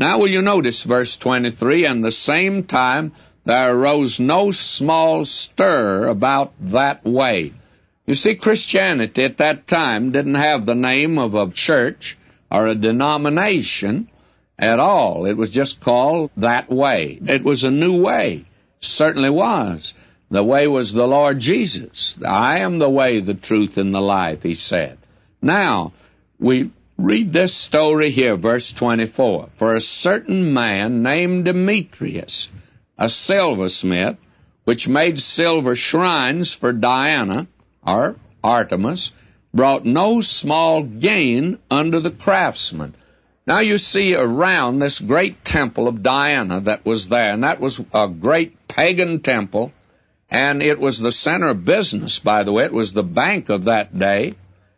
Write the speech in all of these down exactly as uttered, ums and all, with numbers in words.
Now will you notice verse twenty-three, and the same time there arose no small stir about that way. You see, Christianity at that time didn't have the name of a church or a denomination at all. It was just called that way. It was a new way. Certainly was. The way was the Lord Jesus. I am the way, the truth, and the life, he said. Now, we read this story here, verse twenty-four. For a certain man named Demetrius, a silversmith, which made silver shrines for Diana, or Artemis, brought no small gain unto the craftsmen. Now you see around this great temple of Diana that was there, and that was a great pagan temple, and it was the center of business, by the way. It was the bank of that day,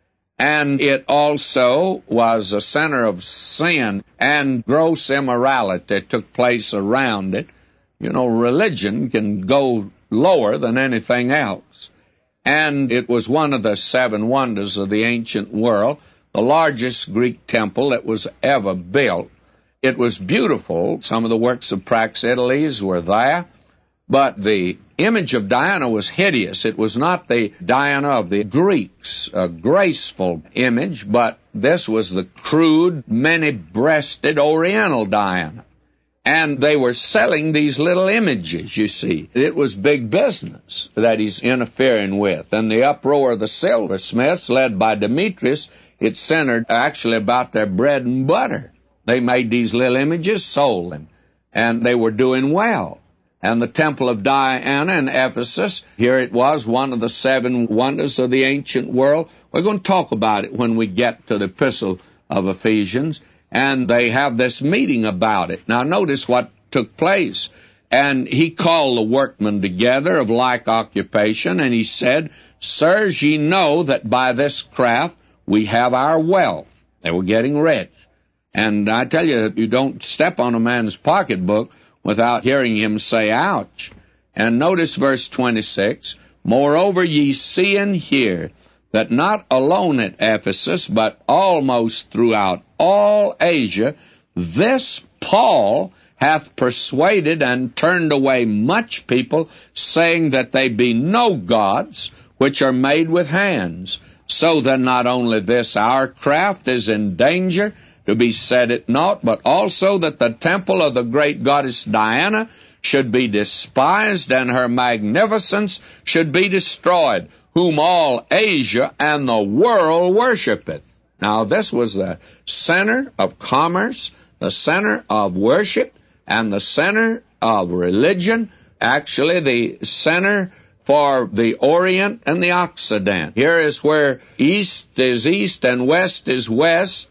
and it also was a center of sin, and gross immorality took place around it. You know, religion can go lower than anything else. And it was one of the seven wonders of the ancient world, the largest Greek temple that was ever built. It was beautiful. Some of the works of Praxiteles were there, but the image of Diana was hideous. It was not the Diana of the Greeks, a graceful image, but this was the crude, many-breasted Oriental Diana. And they were selling these little images, you see. It was big business that he's interfering with. And the uproar of the silversmiths, led by Demetrius, it centered actually about their bread and butter. They made these little images, sold them, and they were doing well. And the temple of Diana in Ephesus, here it was, one of the seven wonders of the ancient world. We're going to talk about it when we get to the epistle of Ephesians. And they have this meeting about it. Now notice what took place. And he called the workmen together of like occupation, and he said, Sirs, ye know that by this craft we have our wealth. They were getting rich. And I tell you, you don't step on a man's pocketbook without hearing him say, ouch. And notice verse twenty-six, Moreover ye see and hear that not alone at Ephesus, but almost throughout all Asia, this Paul hath persuaded and turned away much people, saying that they be no gods, which are made with hands. So then not only this our craft is in danger to be set at naught, but also that the temple of the great goddess Diana should be despised, and her magnificence should be destroyed, whom all Asia and the world worshipeth. Now this was the center of commerce, the center of worship, and the center of religion, actually the center for the Orient and the Occident. Here is where east is east and west is west,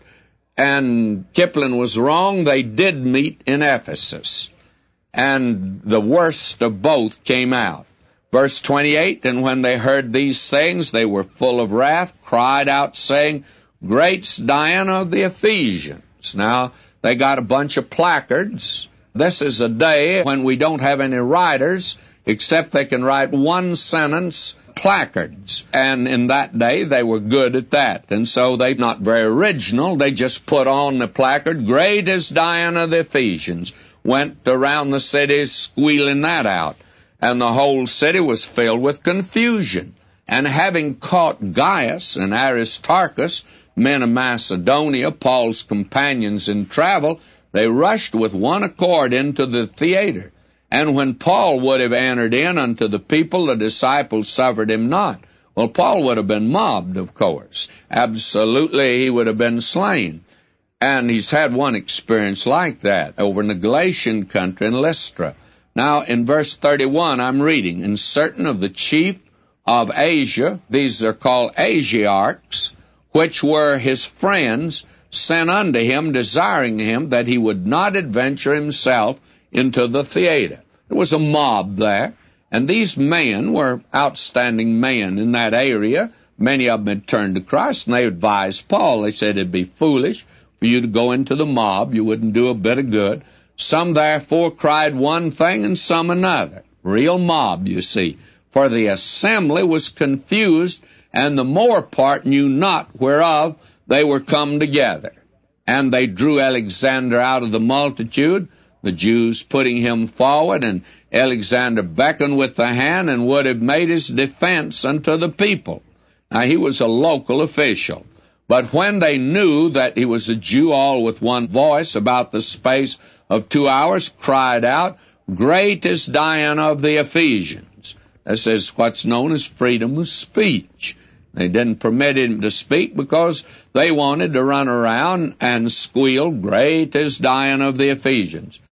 and Kipling was wrong. They did meet in Ephesus, and the worst of both came out. Verse twenty-eight, And when they heard these things, they were full of wrath, cried out, saying, Great's Diana of the Ephesians. Now, they got a bunch of placards. This is a day when we don't have any writers, except they can write one sentence placards. And in that day, they were good at that. And so they're not very original. They just put on the placard, Great is Diana of the Ephesians. Went around the cities squealing that out. And the whole city was filled with confusion. And having caught Gaius and Aristarchus, men of Macedonia, Paul's companions in travel, they rushed with one accord into the theater. And when Paul would have entered in unto the people, the disciples suffered him not. Well, Paul would have been mobbed, of course. Absolutely, he would have been slain. And he's had one experience like that over in the Galatian country in Lystra. Now, in verse thirty-one, I'm reading, And certain of the chief of Asia, these are called Asiarchs, which were his friends, sent unto him, desiring him that he would not adventure himself into the theater. There was a mob there, and these men were outstanding men in that area. Many of them had turned to Christ, and they advised Paul. They said it'd be foolish for you to go into the mob. You wouldn't do a bit of good. Some therefore cried one thing and some another. Real mob, you see. For the assembly was confused, and the more part knew not whereof they were come together. and they drew Alexander out of the multitude, the Jews putting him forward, and Alexander beckoned with the hand and would have made his defense unto the people. Now, he was a local official. But when they knew that he was a Jew, all with one voice, about the space of two hours, cried out, "Great is Diana of the Ephesians." This is what's known as freedom of speech. They didn't permit him to speak because they wanted to run around and squeal, "Great is Diana of the Ephesians."